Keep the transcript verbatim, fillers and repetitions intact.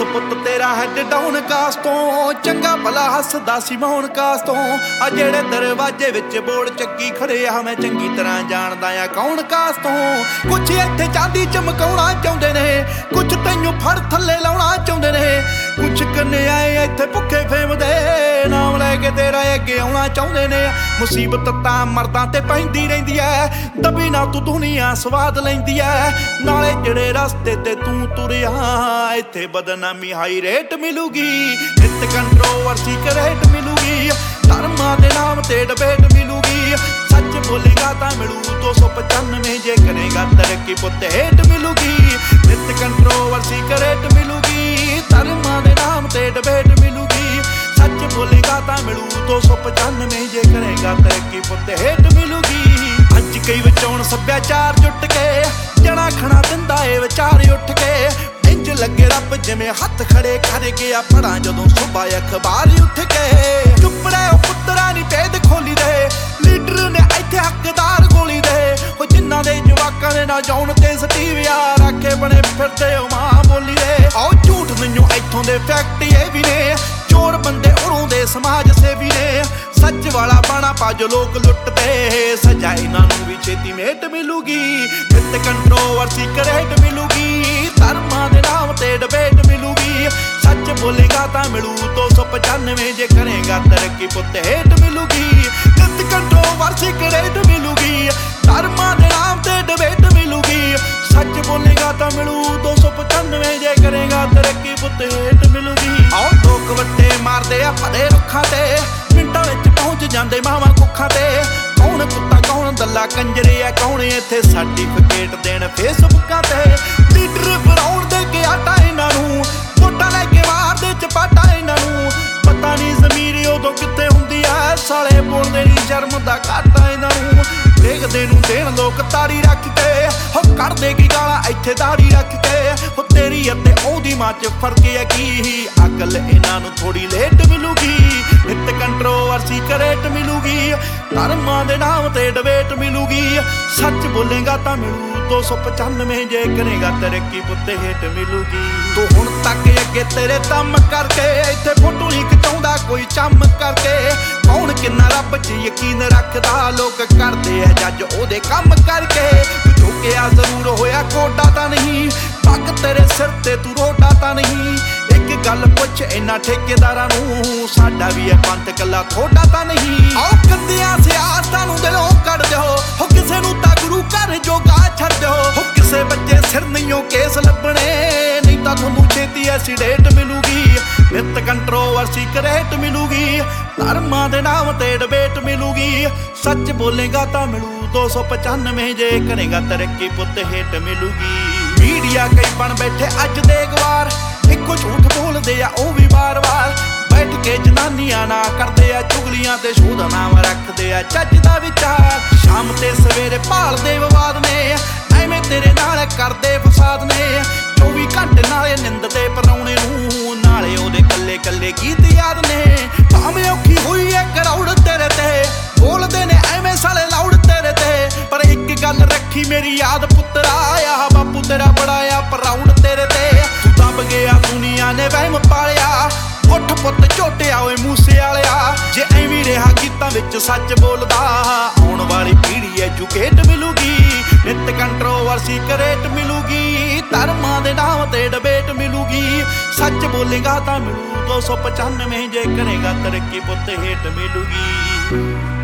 ਪੁੱਤ ਤੇਰਾ head down caste ਤੋਂ, ਚੰਗਾ ਭਲਾ ਹੱਸਦਾ ਸੀ ਮੌਨ ਕਾਸਟ ਤੋਂ। ਆ ਜਿਹੜੇ ਦਰਵਾਜ਼ੇ ਵਿੱਚ ਬੋਲ ਚੱਕੀ ਖੜੇ ਆ ਮੈਂ ਚੰਗੀ ਤਰ੍ਹਾਂ ਜਾਣਦਾ ਆ ਕੌਣ ਕਾਸਟ ਤੋਂ। ਕੁਛ ਇੱਥੇ ਚਾਂਦੀ ਚਮਕਾਉਣਾ ਚਾਹੁੰਦੇ ਨੇ, ਕੁਛ ਤੈਨੂੰ ਫੜ ਥੱਲੇ ਲਾਉਣਾ ਚਾਹੁੰਦੇ ਨੇ, ਕੁਛ ਕਨਿਆਏ ਇੱਥੇ ਭੁੱਖੇ ਫੇਮ ਦੇ ਨਾਮ ਲੈ ਕੇ ਤੇਰਾ ਅੱਗੇ ਆਉਣਾ ਚਾਹੁੰਦੇ ਨੇ। ਮੁਸੀਬਤ ਤਾਂ ਮਰਦਾਂ ਤੇ ਪੈਂਦੀ ਰਹਿੰਦੀ ਐ, ਦਬੀ ਨਾ ਤੂੰ ਦੁਨੀਆ ਸਵਾਦ ਲੈਂਦੀ ਐ। ਨਾਲੇ ਜਿਹੜੇ ਰਸਤੇ ਤੇ ਤੂੰ ਤੁਰਿਆ ਇੱਥੇ ਬਦਨਾਮੀ ਹਾਈ ਰੇਟ ਮਿਲੂਗੀ, ਨਿੱਤ ਕੰਟਰੋਵਰਸੀ ਕਰੇਟ ਮਿਲੂਗੀ, ਧਰਮਾਂ ਦੇ ਨਾਮ ਤੇ ਡਿਬੇਟ ਮਿਲੂਗੀ। ਸੱਚ ਬੋਲੇਗਾ ਤਾਂ ਮਿਲੂ ਦੋ ਸੌ ਪਚਾਨਵੇਂ, ਜੇ ਕਰੇਗਾ ਤਰੱਕੀ ਪੁੱਤ ਹੇਟ ਮਿਲੂਗੀ, ਨਿੱਤ ਕੰਟਰੋਵਰਸੀ ਕਰੇਟ ਮਿਲੂਗੀ, ਧਰਮਾਂ ਦੇ ਨਾਮ ਤੇ ਡਿਬੇਟ ਮਿਲੂਗੀ। ਸੱਚ ਬੋਲੇਗਾ ਤਾਂ ਮਿਲੂ ਦੋ ਸੌ ਪਚਾਨਵੇਂ, ਜੇ ਕਰੇਗਾ ਤਰੱਕੀ ਪੁੱਤ ਹੇਟ ਮਿਲੂਗੀ। ਅੱਜ ਕਈ ਵਿਚੋਂ ਸੱਭਿਆਚਾਰ ਜੁੱਟ ਕੇ ਜਣਾ ਖਣਾ ਦਿੰਦਾ ਏ ਵਿਚਾਰ ਉੱਠ ਕੇ। ਇੰਜ ਲੱਗੇ ਰੱਬ ਜਿਵੇਂ ਹੱਥ ਖੜੇ ਕਰ ਗਿਆ ਪੜਾਂ ਜਦੋਂ ਸੁਬਾ ਅਖਬਾਰ ਉੱਠ ਕੇ। ਚੁੱਪ ਰਹਿ ਉਹ ਪੁੱਤਰਾਂ ਨੀ ਭੇਦ ਖੋਲੀ ਦੇ, ਲੀਡਰ ਨੇ ਇੱਥੇ ਹੱਕਦਾਰ ਗੋਲੀ ਦੇ। ਉਹ ਜਿਨ੍ਹਾਂ ਦੇ ਜਵਾਕਾਂ ਦੇ ਨਾ ਜਾਉਣ ਤੇ ਸਟੀਵਿਆ ਰੱਖੇ ਬਣੇ ਫਿਰਦੇ ਉਹ ਮਾਂ ਬੋਲੀ ਦੇ। ਆਓ ਝੂਠ ਮੈਨੂੰ ਇੱਥੋਂ ਦੇ ਫੈਕਟ ਇਹ ਵੀ ਨੇ, ਚੋਰ ਬੰਦੇ ਉਰੋਂ ਦੇ ਸਮਾਜ ਸੇਵੀ ਨੇ। ਸੱਚ ਵਾਲਾ ਬਾਣਾ ਪਾ ਜੋ ਲੋਕ ਲੁੱਟਦੇ, ਸਜ਼ਾ ਇਹਨਾਂ ਨੂੰ ਵੀ ਛੇਤੀ ਮੇਟ ਮਿਲੂਗੀ, ਨਿੱਤ ਕੰਟਰੋਵਰਸੀ ਕਰੇਟ ਮਿਲੂਗੀ, ਧਰਮਾਂ ਦੇ ਨਾਮ ਤੇ ਡਿਬੇਟ ਮਿਲੂਗੀ। ਸੱਚ ਬੋਲੇਗਾ ਤਾਂ ਮਿਲੂ ਦੋ ਸੌ ਪਚਾਨਵੇਂ, ਜੇ ਕਰੇਗਾ ਤਰੱਕੀ ਪੁੱਤ ਹੇਟ ਮਿਲੂਗੀ, ਨਿੱਤ ਕੰਟਰੋਵਰਸੀ ਕਰੇਟ ਮਿਲੂਗੀ, ਧਰਮਾਂ ਦੇ ਨਾਮ ਤੇ ਡਿਬੇਟ ਮਿਲੂਗੀ। ਸੱਚ ਬੋਲੇਗਾ ਤਾਂ ਮਿਲੂ ਦੋ ਸੌ ਪਚਾਨਵੇਂ, ਜੇ ਕਰੇਗਾ ਤਰੱਕੀ ਪੁੱਤ ਹੇਟ ਮਿਲੂਗੀ। ਆਓ ਲੋਕ ਵੱਟੇ ਮਾਰਦੇ ਆ ਭਰੇ ਰੁੱਖਾਂ ਤੇ, ਮਿੰਟਾਂ ਵਿੱਚ ਪਹੁੰਚ ਜਾਂਦੇ ਮਾਵਾਂ ਕੁੱਖਾਂ ਤੇ। ਕੌਣ ਕੁੱਤਾ ਕੌਣ ਦੱਲਾ ਕੰਜਰੇ ਆ, ਕੌਣ ਇੱਥੇ ਸਰਟੀਫਿਕੇਟ ਦੇਣ ਫੇਸਬੁੱਕਾਂ ਤੇ। ਲੀਡਰ ਬਣਾਉਣ ਦੇ ਕੇ ਆਟਾ ਇਹਨਾਂ ਨੂੰ, ਵੋਟਾਂ ਲੈ ਕੇ ਮਾਰਦੇ ਚਪਾਟਾ ਇਹਨਾਂ ਨੂੰ। ਪਤਾ ਨਹੀਂ ਜ਼ਮੀਰ ਉਦੋਂ ਕਿੱਥੇ ਹੁੰਦੀ ਆ, ਸਾਲੇ ਬੋਲਦੇ ਨੀ ਸ਼ਰਮ ਦਾ ਘਾਟਾ ਇਹਨਾਂ ਨੂੰ। ਦੇਖਦੇ ਨੂੰ ਦੇਣ ਲੋਕ ਤਾੜੀ ਰੱਖ ਕੇ, ਹੋ ਕਰਦੇ ਕੀ ਗਾਲਾਂ ਇੱਥੇ ਦਾੜੀ ਰੱਖ ਕੇ। ਹੋ ਤੇਰੀ ਅਤੇ ਉਹਦੀ ਮਾਂ ਚ ਫਰਕ ਹੈ ਕੀ, ਅਕਲ ਇਹਨਾਂ ਨੂੰ ਥੋੜੀ ਲੇਟ ਮਿਲੂਗੀ, ਨਿੱਤ ਕੰਟਰੋਵਰਸੀ ਕਰੇਟ ਮਿਲੂਗੀ, ਧਰਮਾਂ ਦੇ ਨਾਮ ਤੇ ਡਿਬੇਟ ਮਿਲੂਗੀ। ਸੱਚ ਬੋਲੇਗਾ ਤਾਂ ਮਿਲੂ ਦੋ ਸੌ ਪਚਾਨਵੇਂ, ਜੇ ਕਰੇਗਾ ਤਰੱਕੀ ਪੁੱਤ ਹੇਟ ਮਿਲੂਗੀ। ਤੂੰ ਹੁਣ ਤੱਕ ਅੱਗੇ ਤੇਰੇ ਦਮ ਕਰਕੇ ਇੱਥੇ ਫੋਟੋ ਨਹੀਂ ਖਿਚਾਉਂਦਾ ਕੋਈ ਚੰਮ ਕਰਕੇ। ਕੌਣ ਕਿੰਨਾ ਰੱਬ ਚ ਯਕੀਨ ਰੱਖਦਾ, ਲੋਕ ਕਰਦੇ ਆ ਜੱਜ ਉਹਦੇ ਕੰਮ ਕਰਕੇ। ਤੂੰ ਝੁਕਿਆ ਜ਼ਰੂਰ ਹੋਇਆ ਕੋਡਾ ਤਾਂ ਨਹੀਂ, ਪੱਗ ਤੇਰੇ ਸਿਰ ਤੇ ਤੂੰ ਰੋਡਾ ਤਾਂ ਨਹੀਂ। ਇੱਕ ਗੱਲ ਪੁੱਛ ਇਹਨਾਂ ਠੇਕੇਦਾਰਾਂ ਨੂੰ, ਸਾਡਾ ਵੀ ਇਹ ਪੰਥ ਕੱਲਾ ਥੋੜਾ ਤਾਂ ਨਹੀਂ। ਆਓ ਕੰਦਿਆਂ ਸਿਆਸਤਾਂ ਨੂੰ ਦਿਲੋਂ ਕੱਢ ਦਿਓ, ਹੋ ਕਿਸੇ ਨੂੰ ਤਾਂ ਗੁਰੂ ਘਰ ਜੋਗਾ ਛੱਡ ਦਿਓ। ਹੋ ਕਿਸੇ ਬੱਚੇ ਸਿਰ ਨਹੀਂਓ ਕੇਸ ਲੱਭਣੇ, ਨਹੀਂ ਤਾਂ ਤੁਹਾਨੂੰ ਛੇਤੀ ਐਸੀਡੇਟ ਮਿਲੂਗੀ, ਨਿੱਤ ਕੰਟਰੋਵਰਸੀ ਕਰੇਟ ਮਿਲੂਗੀ, ਧਰਮਾਂ ਦੇ ਨਾਮ ਤੇ ਡਿਬੇਟ ਮਿਲੂਗੀ। ਸੱਚ ਬੋਲੇਗਾ ਤਾਂ ਮਿਲੂ ਦੋ ਸੌ ਪਚਾਨਵੇਂ, ਜੇ ਕਰੇਗਾ ਤਰੱਕੀ ਪੁੱਤ ਹੇਟ ਮਿਲੂਗੀ। ਮੀਡੀਆ ਕਈ ਬਣ ਬੈਠੇ ਅੱਜ ਦੇ ਗਵਾਰ, ਇੱਕੋ ਝੂਠ ਬੋਲਦੇ ਆ ਉਹ ਵੀ ਵਾਰ-ਵਾਰ। ਬੈਠ ਕੇ ਜਨਾਨੀਆਂ ਨਾ ਕਰਦੇ ਆ ਚੁਗਲੀਆਂ ਤੇ ਸ਼ੋਧ ਨਾਮ ਰੱਖਦੇ ਆ ਚੱਜ ਦਾ ਵਿਚਾਰ। ਸ਼ਾਮ ਤੇ ਸਵੇਰੇ ਭਾਲਦੇ ਵਿਵਾਦ ਨੇ, ਐਵੇਂ ਤੇਰੇ ਨਾਲ ਕਰਦੇ ਫਸਾਦ ਨੇ। ਚੌਵੀ ਘੰਟੇ ਨਾਲੇ ਨਿੰਦਦੇ ਪਰਾਉਣੇ ਨੂੰ, ਨਾਲੇ ਉਹਦੇ ਕੱਲੇ ਕੱਲੇ ਗੀਤ ਯਾਦ ਨੇ। ਭਾਵੇਂ ਔਖੀ ਹੋਈ ਐ ਕਰਾਉੜ ਤੇਰੇ ਤੇ, ਬੋਲਦੇ ਨੇ ਐਵੇਂ ਸਾਲੇ ਲਾਉੜ ਤੇਰੇ ਤੇ। ਪਰ ਇੱਕ ਗੱਲ ਰੱਖੀ ਮੇਰੀ ਯਾਦ ਪੁੱਤਰਾ, ਆ ਬਾਪੂ ਤੇਰਾ ਬੜਾ ਆ ਪ੍ਰਾਊਡ ਤੇਰੇ ਤੇ। ਤੂੰ ਦਬ ਗਿਆ ਦੁਨੀਆ ਨੇ ਵਹਿਮ ਪਾਲਿਆ, ਉੱਠ ਪੁੱਤ ਝੋਟਿਆ ਓਏ ਮੂਸੇ ਵਾਲਿਆ। ਜੇ ਐਵੇਂ ਰਿਹਾ ਗੀਤਾਂ ਵਿੱਚ ਸੱਚ ਬੋਲਦਾ, ਆਉਣ ਵਾਲੀ ਪੀੜ੍ਹੀ ਐਜੂਕੇਟ ਮਿਲੂਗੀ, ਨਿੱਤ ਕੰਟਰੋਵਰਸੀ ਕਰੇਟ ਮਿਲੂਗੀ, ਧਰਮਾਂ ਦੇ ਨਾਮ ਤੇ ਡਿਬੇਟ ਮਿਲੂਗੀ। ਸੱਚ ਬੋਲੇਗਾ ਤਾਂ ਮਿਲੂ ਦੋ ਸੌ ਪਚਾਨਵੇਂ, ਜੇ ਕਰੇਗਾ ਤਰੱਕੀ ਪੁੱਤ ਹੇਟ ਮਿਲੂਗੀ।